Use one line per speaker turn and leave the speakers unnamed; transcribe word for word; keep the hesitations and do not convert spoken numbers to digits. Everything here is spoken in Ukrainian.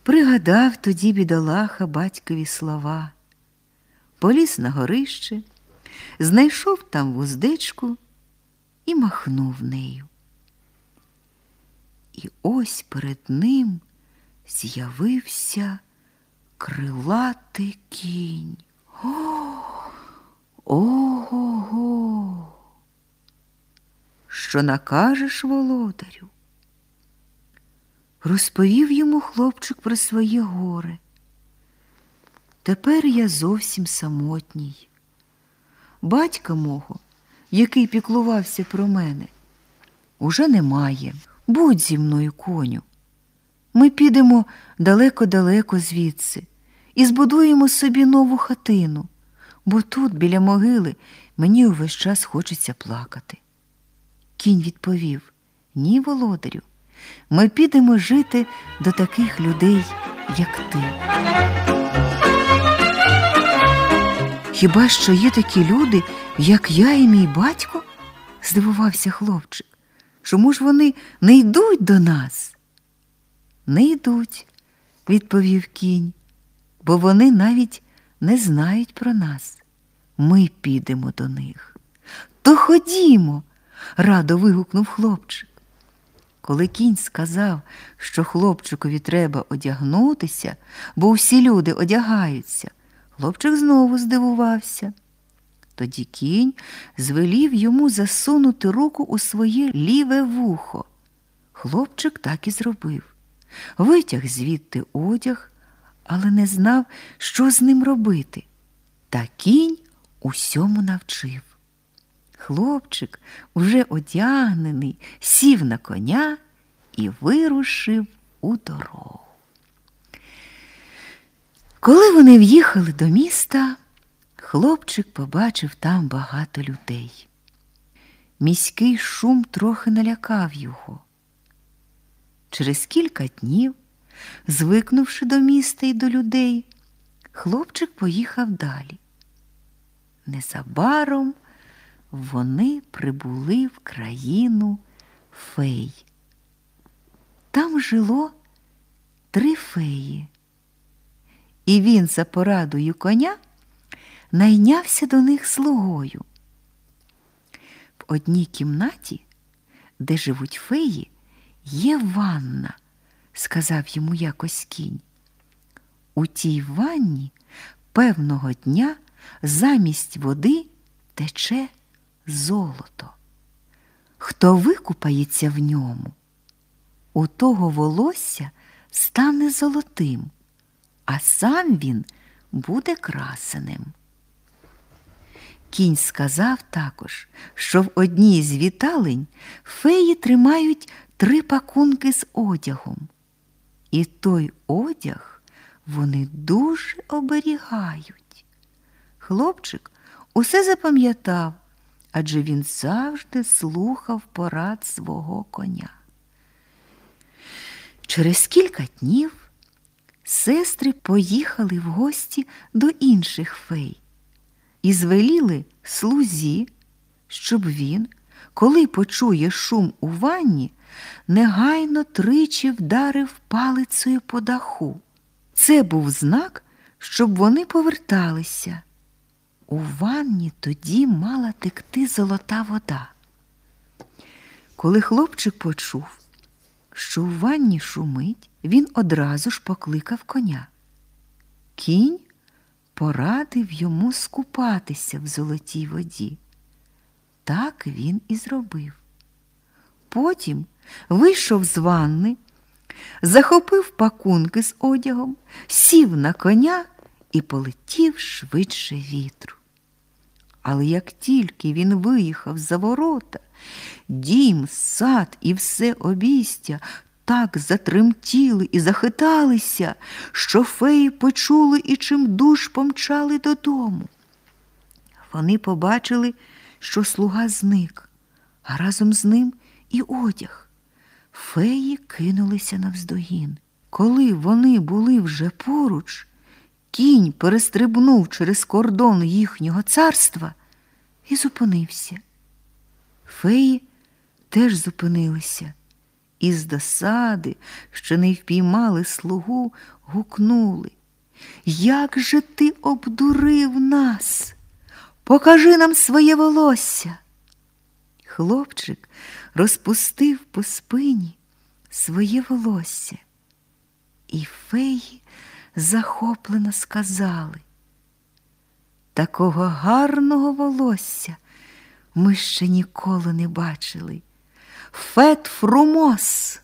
Пригадав тоді бідолаха батькові слова. Поліз на горище, знайшов там вуздечку і махнув нею. І ось перед ним з'явився крилатий кінь. Ого-го! Що накажеш, володарю? Розповів йому хлопчик про своє горе. Тепер я зовсім самотній. Батька мого, який піклувався про мене, уже немає. Будь зі мною, коню. Ми підемо далеко-далеко звідси і збудуємо собі нову хатину, бо тут, біля могили, мені увесь час хочеться плакати. Кінь відповів: ні, володарю, ми підемо жити до таких людей, як ти. Хіба що є такі люди, як я і мій батько? Здивувався хлопчик. Чому ж вони не йдуть до нас? Не йдуть, відповів кінь, бо вони навіть не знають про нас. Ми підемо до них. То ходімо, радо вигукнув хлопчик. Коли кінь сказав, що хлопчикові треба одягнутися, бо всі люди одягаються, хлопчик знову здивувався. Тоді кінь звелів йому засунути руку у своє ліве вухо. Хлопчик так і зробив. Витяг звідти одяг, але не знав, що з ним робити. Та кінь усьому навчив. Хлопчик, уже одягнений, сів на коня і вирушив у дорогу. Коли вони в'їхали до міста, хлопчик побачив там багато людей. Міський шум трохи налякав його. Через кілька днів, звикнувши до міста і до людей, хлопчик поїхав далі. Незабаром вони прибули в країну фей. Там жило три феї. І він за порадою коня найнявся до них слугою. В одній кімнаті, де живуть феї, є ванна, сказав йому якось кінь. У тій ванні певного дня замість води тече золото. Хто викупається в ньому, у того волосся стане золотим, а сам він буде красеним. Кінь сказав також, що в одній з віталень феї тримають три пакунки з одягом. І той одяг вони дуже оберігають. Хлопчик усе запам'ятав, адже він завжди слухав порад свого коня. Через кілька днів сестри поїхали в гості до інших фей і звеліли слузі, щоб він, коли почує шум у ванні, негайно тричі вдарив палицею по даху. Це був знак, щоб вони поверталися. У ванні тоді мала текти золота вода. Коли хлопчик почув, що у ванні шумить, він одразу ж покликав коня. Кінь порадив йому скупатися в золотій воді. Так він і зробив. Потім вийшов з ванни, захопив пакунки з одягом, сів на коня і полетів швидше вітру. Але як тільки він виїхав за ворота, дім, сад і все обійстя так затремтіли і захиталися, що феї почули і чимдуж помчали додому. Вони побачили, що слуга зник, а разом з ним і одяг. Феї кинулися навздогін. Коли вони були вже поруч, кінь перестрибнув через кордон їхнього царства і зупинився. Феї теж зупинилися і з досади, що не впіймали слугу, гукнули: «Як же ти обдурив нас? Покажи нам своє волосся!» Хлопчик розпустив по спині своє волосся, і феї захоплено сказали: «Такого гарного волосся ми ще ніколи не бачили. Фет Фрумос!»